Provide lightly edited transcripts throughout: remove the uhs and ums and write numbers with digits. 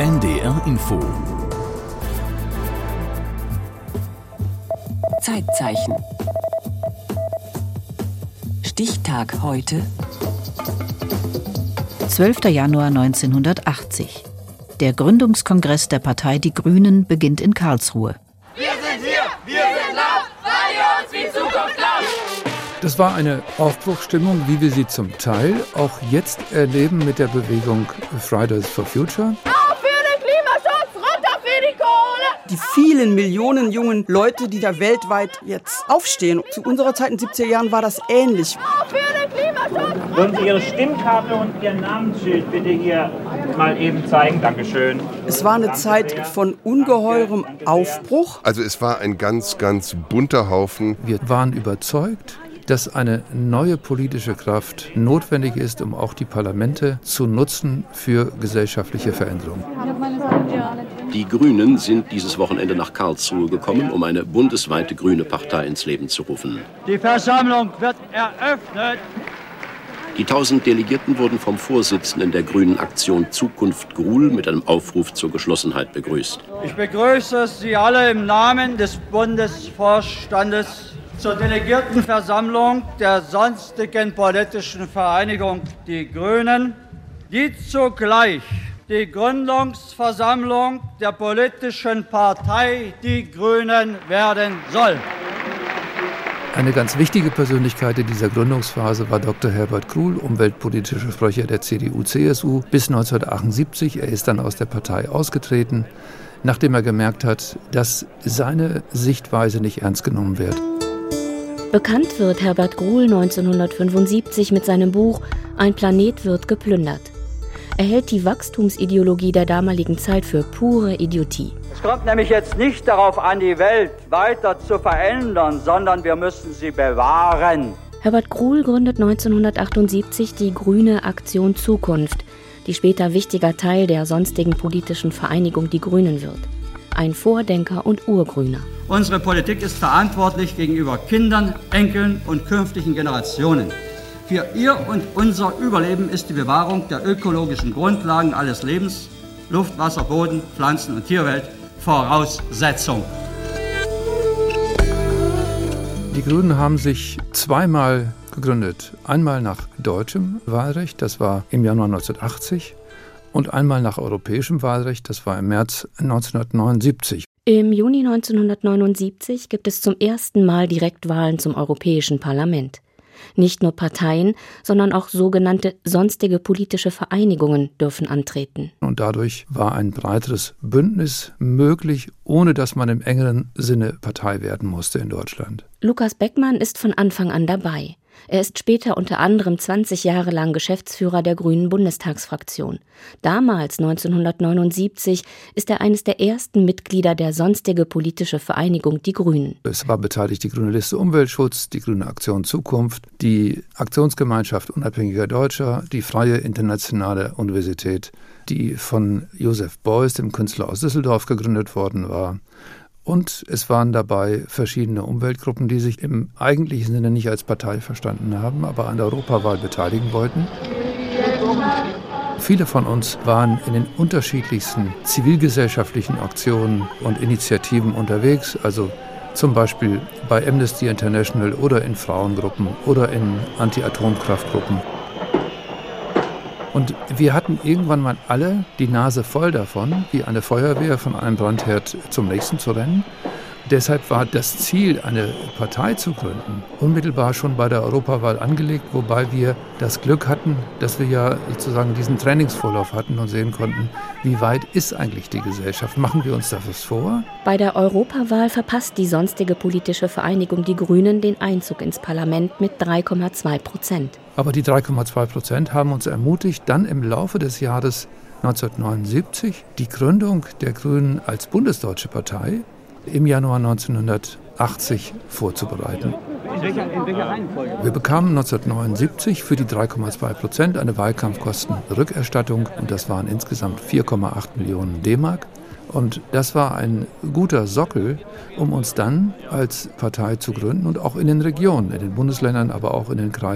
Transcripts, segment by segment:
NDR Info. Zeitzeichen. Stichtag heute. 12. Januar 1980. Der Gründungskongress der Partei Die Grünen beginnt in Karlsruhe. Wir sind hier, wir sind laut, weil ihr uns die Zukunft glaubt. Das war eine Aufbruchsstimmung, wie wir sie zum Teil auch jetzt erleben mit der Bewegung Fridays for Future. Auf für den Klimaschutz, runter für die Kohle! Die vielen Millionen jungen Leute, die da weltweit jetzt aufstehen. Zu unserer Zeit in den 70er Jahren war das ähnlich. Auf für den Klimaschutz! Würden Sie Ihre Stimmkarte und Ihr Namensschild bitte hier mal eben zeigen? Dankeschön. Es war eine Zeit von ungeheurem Aufbruch. Also es war ein ganz, ganz bunter Haufen. Wir waren überzeugt, dass eine neue politische Kraft notwendig ist, um auch die Parlamente zu nutzen für gesellschaftliche Veränderungen. Die Grünen sind dieses Wochenende nach Karlsruhe gekommen, um eine bundesweite grüne Partei ins Leben zu rufen. Die Versammlung wird eröffnet. Die 1000 Delegierten wurden vom Vorsitzenden der Grünen Aktion Zukunft Gruhl mit einem Aufruf zur Geschlossenheit begrüßt. Ich begrüße Sie alle im Namen des Bundesvorstandes zur Delegiertenversammlung der sonstigen politischen Vereinigung Die Grünen, die zugleich die Gründungsversammlung der politischen Partei Die Grünen werden soll. Eine ganz wichtige Persönlichkeit in dieser Gründungsphase war Dr. Herbert Gruhl, umweltpolitischer Sprecher der CDU-CSU bis 1978. Er ist dann aus der Partei ausgetreten, nachdem er gemerkt hat, dass seine Sichtweise nicht ernst genommen wird. Bekannt wird Herbert Gruhl 1975 mit seinem Buch »Ein Planet wird geplündert«. Er hält die Wachstumsideologie der damaligen Zeit für pure Idiotie. Es kommt nämlich jetzt nicht darauf an, die Welt weiter zu verändern, sondern wir müssen sie bewahren. Herbert Gruhl gründet 1978 die Grüne Aktion Zukunft, die später wichtiger Teil der sonstigen politischen Vereinigung Die Grünen wird. Ein Vordenker und Urgrüner. Unsere Politik ist verantwortlich gegenüber Kindern, Enkeln und künftigen Generationen. Für ihr und unser Überleben ist die Bewahrung der ökologischen Grundlagen alles Lebens, Luft, Wasser, Boden, Pflanzen- und Tierwelt, Voraussetzung. Die Grünen haben sich zweimal gegründet. Einmal nach deutschem Wahlrecht, das war im Januar 1980, und einmal nach europäischem Wahlrecht, das war im März 1979. Im Juni 1979 gibt es zum ersten Mal Direktwahlen zum Europäischen Parlament. Nicht nur Parteien, sondern auch sogenannte sonstige politische Vereinigungen dürfen antreten. Und dadurch war ein breiteres Bündnis möglich, ohne dass man im engeren Sinne Partei werden musste in Deutschland. Lukas Beckmann ist von Anfang an dabei. Er ist später unter anderem 20 Jahre lang Geschäftsführer der Grünen Bundestagsfraktion. Damals, 1979, ist er eines der ersten Mitglieder der sonstige politische Vereinigung Die Grünen. Es war beteiligt die Grüne Liste Umweltschutz, die Grüne Aktion Zukunft, die Aktionsgemeinschaft Unabhängiger Deutscher, die Freie Internationale Universität, die von Josef Beuys, dem Künstler aus Düsseldorf, gegründet worden war. Und es waren dabei verschiedene Umweltgruppen, die sich im eigentlichen Sinne nicht als Partei verstanden haben, aber an der Europawahl beteiligen wollten. Viele von uns waren in den unterschiedlichsten zivilgesellschaftlichen Aktionen und Initiativen unterwegs, also zum Beispiel bei Amnesty International oder in Frauengruppen oder in Anti-Atomkraftgruppen. Und wir hatten irgendwann mal alle die Nase voll davon, wie eine Feuerwehr von einem Brandherd zum nächsten zu rennen. Deshalb war das Ziel, eine Partei zu gründen, unmittelbar schon bei der Europawahl angelegt, wobei wir das Glück hatten, dass wir ja sozusagen diesen Trainingsvorlauf hatten und sehen konnten, wie weit ist eigentlich die Gesellschaft? Machen wir uns da was vor? Bei der Europawahl verpasst die sonstige politische Vereinigung Die Grünen den Einzug ins Parlament mit 3,2%. Aber die 3,2% haben uns ermutigt, dann im Laufe des Jahres 1979 die Gründung der Grünen als bundesdeutsche Partei im Januar 1980 vorzubereiten. Wir bekamen 1979 für die 3,2% eine Wahlkampfkostenrückerstattung und das waren insgesamt 4,8 Millionen D-Mark. Und das war ein guter Sockel, um uns dann als Partei zu gründen und auch in den Regionen, in den Bundesländern, aber auch in den Kreisen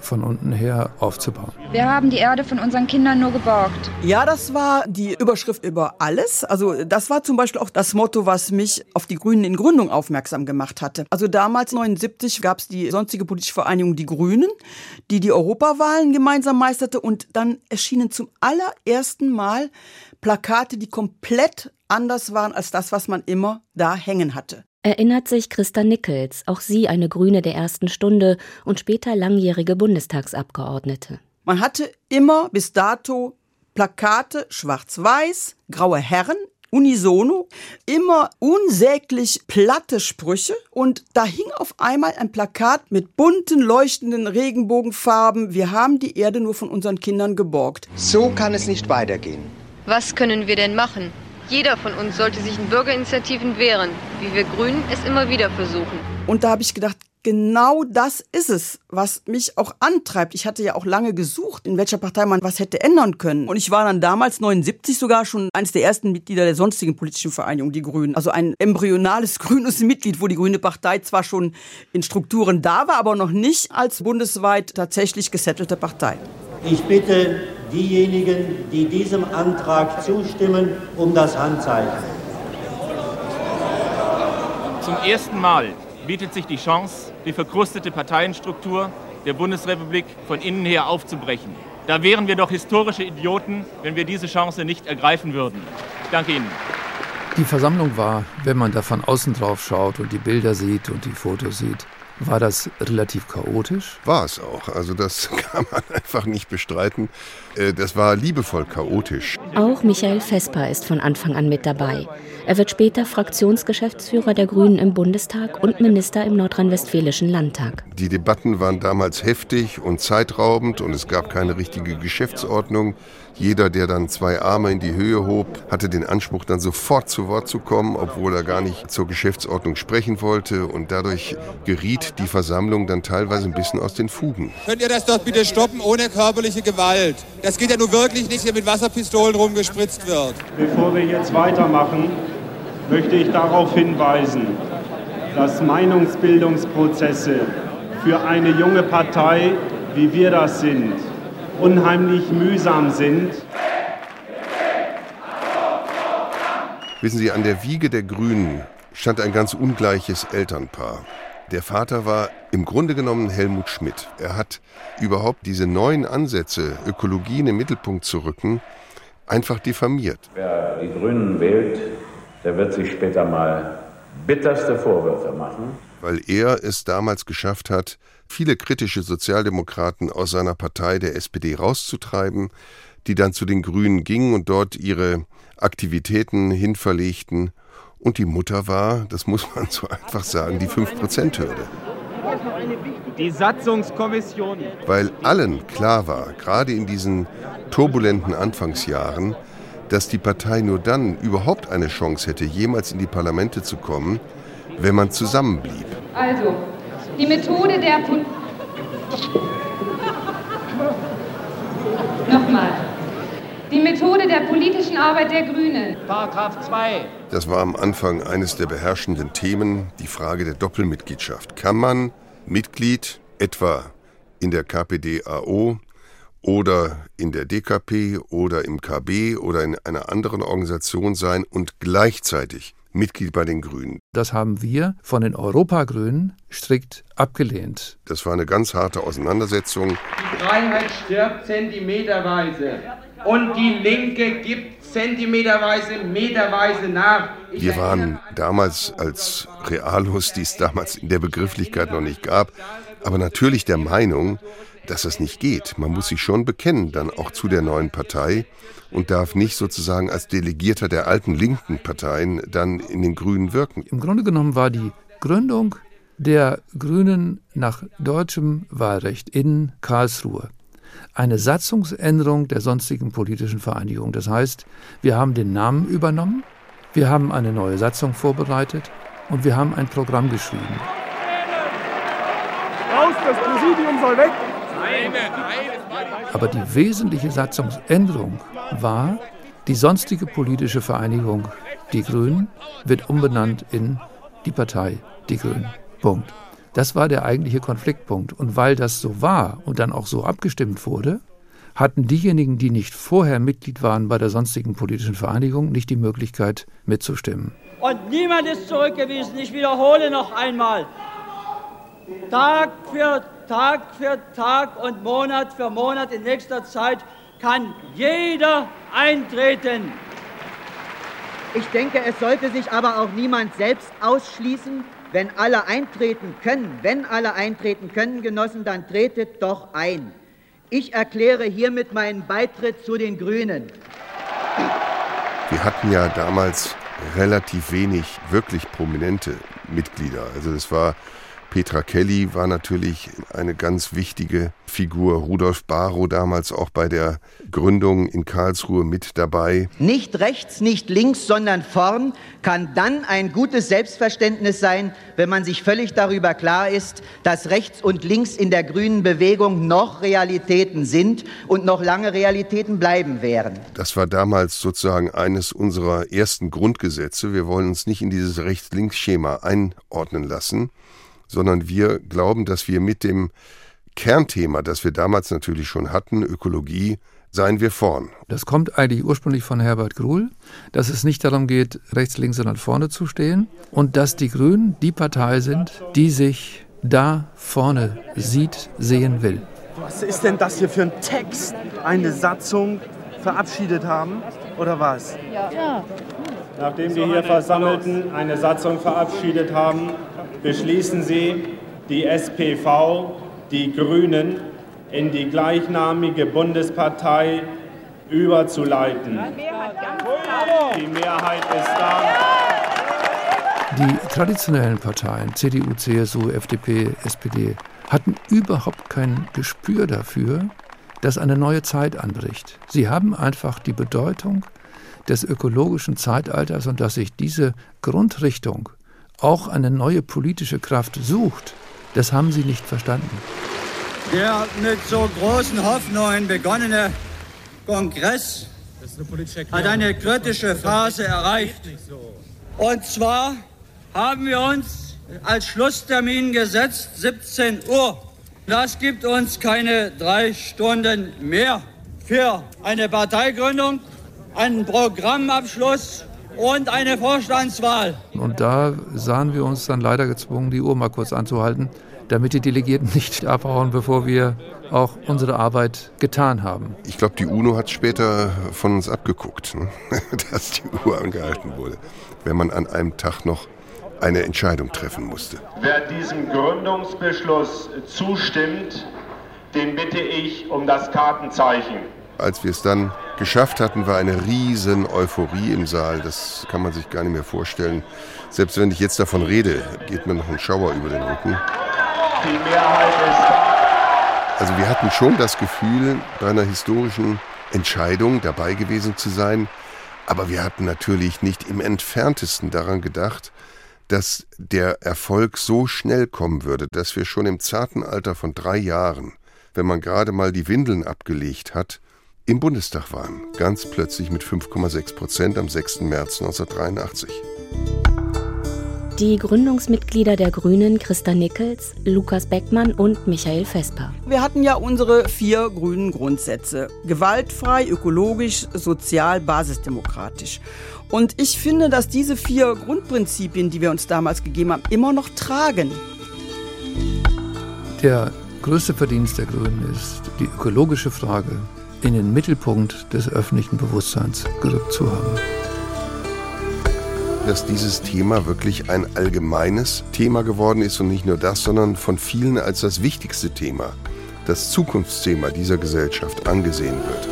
von unten her aufzubauen. Wir haben die Erde von unseren Kindern nur geborgt. Ja, das war die Überschrift über alles. Also das war zum Beispiel auch das Motto, was mich auf die Grünen in Gründung aufmerksam gemacht hatte. Also damals, 1979, gab es die sonstige politische Vereinigung Die Grünen, die Europawahlen gemeinsam meisterte. Und dann erschienen zum allerersten Mal Plakate, die komplett anders waren als das, was man immer da hängen hatte. Erinnert sich Christa Nickels, auch sie eine Grüne der ersten Stunde und später langjährige Bundestagsabgeordnete. Man hatte immer bis dato Plakate, schwarz-weiß, graue Herren, unisono, immer unsäglich platte Sprüche und da hing auf einmal ein Plakat mit bunten, leuchtenden Regenbogenfarben. Wir haben die Erde nur von unseren Kindern geborgt. So kann es nicht weitergehen. Was können wir denn machen? Jeder von uns sollte sich in Bürgerinitiativen wehren, wie wir Grünen es immer wieder versuchen. Und da habe ich gedacht, genau das ist es, was mich auch antreibt. Ich hatte ja auch lange gesucht, in welcher Partei man was hätte ändern können. Und ich war dann damals, 1979 sogar, schon eines der ersten Mitglieder der sonstigen politischen Vereinigung, die Grünen. Also ein embryonales grünes Mitglied, wo die Grüne Partei zwar schon in Strukturen da war, aber noch nicht als bundesweit tatsächlich gesettelte Partei. Ich bitte diejenigen, die diesem Antrag zustimmen, um das Handzeichen. Zum ersten Mal bietet sich die Chance, die verkrustete Parteienstruktur der Bundesrepublik von innen her aufzubrechen. Da wären wir doch historische Idioten, wenn wir diese Chance nicht ergreifen würden. Ich danke Ihnen. Die Versammlung war, wenn man da von außen drauf schaut und die Bilder sieht und die Fotos sieht, war das relativ chaotisch? War es auch. Also das kann man einfach nicht bestreiten. Das war liebevoll chaotisch. Auch Michael Vesper ist von Anfang an mit dabei. Er wird später Fraktionsgeschäftsführer der Grünen im Bundestag und Minister im nordrhein-westfälischen Landtag. Die Debatten waren damals heftig und zeitraubend und es gab keine richtige Geschäftsordnung. Jeder, der dann zwei Arme in die Höhe hob, hatte den Anspruch, dann sofort zu Wort zu kommen, obwohl er gar nicht zur Geschäftsordnung sprechen wollte. Und dadurch geriet die Versammlung dann teilweise ein bisschen aus den Fugen. Könnt ihr das doch bitte stoppen ohne körperliche Gewalt? Das geht ja nun wirklich nicht, hier mit Wasserpistolen rumgespritzt wird. Bevor wir jetzt weitermachen, möchte ich darauf hinweisen, dass Meinungsbildungsprozesse für eine junge Partei, wie wir das sind, unheimlich mühsam sind. Wissen Sie, an der Wiege der Grünen stand ein ganz ungleiches Elternpaar. Der Vater war im Grunde genommen Helmut Schmidt. Er hat überhaupt diese neuen Ansätze, Ökologie in den Mittelpunkt zu rücken, einfach diffamiert. Wer die Grünen wählt, der wird sich später mal bitterste Vorwürfe machen. Weil er es damals geschafft hat, viele kritische Sozialdemokraten aus seiner Partei, der SPD, rauszutreiben, die dann zu den Grünen gingen und dort ihre Aktivitäten hinverlegten. Und die Mutter war, das muss man so einfach sagen, die 5%-Hürde. Die Satzungskommission. Weil allen klar war, gerade in diesen turbulenten Anfangsjahren, dass die Partei nur dann überhaupt eine Chance hätte, jemals in die Parlamente zu kommen, wenn man zusammenblieb. Also, die Methode der Nochmal. Die Methode der politischen Arbeit der Grünen. Paragraph 2. Das war am Anfang eines der beherrschenden Themen, die Frage der Doppelmitgliedschaft. Kann man Mitglied etwa in der KPD-AO oder in der DKP oder im KB oder in einer anderen Organisation sein und gleichzeitig Mitglied bei den Grünen? Das haben wir von den Europagrünen strikt abgelehnt. Das war eine ganz harte Auseinandersetzung. Die Freiheit stirbt zentimeterweise und die Linke gibt zentimeterweise, meterweise nach. Wir waren damals als Realos, die es damals in der Begrifflichkeit noch nicht gab, aber natürlich der Meinung, dass das nicht geht. Man muss sich schon bekennen, dann auch zu der neuen Partei und darf nicht sozusagen als Delegierter der alten linken Parteien dann in den Grünen wirken. Im Grunde genommen war die Gründung der Grünen nach deutschem Wahlrecht in Karlsruhe eine Satzungsänderung der sonstigen politischen Vereinigung. Das heißt, wir haben den Namen übernommen, wir haben eine neue Satzung vorbereitet und wir haben ein Programm geschrieben. Raus, das Präsidium soll weg! Aber die wesentliche Satzungsänderung war, die sonstige politische Vereinigung Die Grünen wird umbenannt in die Partei Die Grünen. Punkt. Das war der eigentliche Konfliktpunkt. Und weil das so war und dann auch so abgestimmt wurde, hatten diejenigen, die nicht vorher Mitglied waren bei der sonstigen politischen Vereinigung, nicht die Möglichkeit mitzustimmen. Und niemand ist zurückgewiesen. Ich wiederhole noch einmal. Tag für Tag und Monat für Monat in nächster Zeit kann jeder eintreten. Ich denke, es sollte sich aber auch niemand selbst ausschließen. Wenn alle eintreten können, Genossen, dann tretet doch ein. Ich erkläre hiermit meinen Beitritt zu den Grünen. Wir hatten ja damals relativ wenig wirklich prominente Mitglieder. Also das war Petra Kelly war natürlich eine ganz wichtige Figur. Rudolf Barrow damals auch bei der Gründung in Karlsruhe mit dabei. Nicht rechts, nicht links, sondern vorn kann dann ein gutes Selbstverständnis sein, wenn man sich völlig darüber klar ist, dass rechts und links in der grünen Bewegung noch Realitäten sind und noch lange Realitäten bleiben werden. Das war damals sozusagen eines unserer ersten Grundgesetze. Wir wollen uns nicht in dieses Rechts-Links-Schema einordnen lassen, sondern wir glauben, dass wir mit dem Kernthema, das wir damals natürlich schon hatten, Ökologie, seien wir vorn. Das kommt eigentlich ursprünglich von Herbert Gruhl, dass es nicht darum geht, rechts, links, sondern vorne zu stehen und dass die Grünen die Partei sind, die sich da vorne sieht, sehen will. Was ist denn das hier für ein Text? Eine Satzung verabschiedet haben oder was? Ja. Nachdem die hier Versammelten eine Satzung verabschiedet haben, beschließen Sie, die SPV, die Grünen, in die gleichnamige Bundespartei überzuleiten. Die Mehrheit ist da. Die traditionellen Parteien, CDU, CSU, FDP, SPD, hatten überhaupt kein Gespür dafür, dass eine neue Zeit anbricht. Sie haben einfach die Bedeutung des ökologischen Zeitalters und dass sich diese Grundrichtung auch eine neue politische Kraft sucht, das haben sie nicht verstanden. Der mit so großen Hoffnungen begonnene Kongress hat eine kritische Phase erreicht. Und zwar haben wir uns als Schlusstermin gesetzt, 17 Uhr. Das gibt uns keine 3 Stunden mehr für eine Parteigründung, einen Programmabschluss und eine Vorstandswahl. Und da sahen wir uns dann leider gezwungen, die Uhr mal kurz anzuhalten, damit die Delegierten nicht abhauen, bevor wir auch unsere Arbeit getan haben. Ich glaube, die UNO hat später von uns abgeguckt, dass die Uhr angehalten wurde, wenn man an einem Tag noch eine Entscheidung treffen musste. Wer diesem Gründungsbeschluss zustimmt, den bitte ich um das Kartenzeichen. Als wir es dann geschafft hatten, war eine riesen Euphorie im Saal. Das kann man sich gar nicht mehr vorstellen. Selbst wenn ich jetzt davon rede, geht mir noch ein Schauer über den Rücken. Die Mehrheit ist da. Also wir hatten schon das Gefühl, bei einer historischen Entscheidung dabei gewesen zu sein. Aber wir hatten natürlich nicht im Entferntesten daran gedacht, dass der Erfolg so schnell kommen würde, dass wir schon im zarten Alter von 3 Jahren, wenn man gerade mal die Windeln abgelegt hat, im Bundestag waren, ganz plötzlich mit 5,6% am 6. März 1983. Die Gründungsmitglieder der Grünen Christa Nickels, Lukas Beckmann und Michael Vesper. Wir hatten ja unsere 4 grünen Grundsätze. Gewaltfrei, ökologisch, sozial, basisdemokratisch. Und ich finde, dass diese 4 Grundprinzipien, die wir uns damals gegeben haben, immer noch tragen. Der größte Verdienst der Grünen ist, die ökologische Frage in den Mittelpunkt des öffentlichen Bewusstseins gerückt zu haben. Dass dieses Thema wirklich ein allgemeines Thema geworden ist und nicht nur das, sondern von vielen als das wichtigste Thema, das Zukunftsthema dieser Gesellschaft angesehen wird.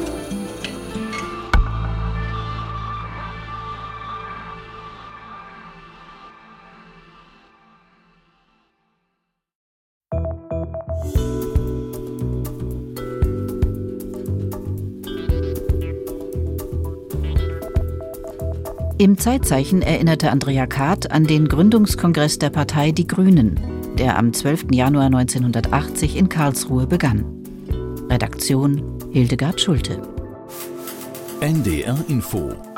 Im Zeitzeichen erinnerte Andrea Kath an den Gründungskongress der Partei Die Grünen, der am 12. Januar 1980 in Karlsruhe begann. Redaktion Hildegard Schulte. NDR Info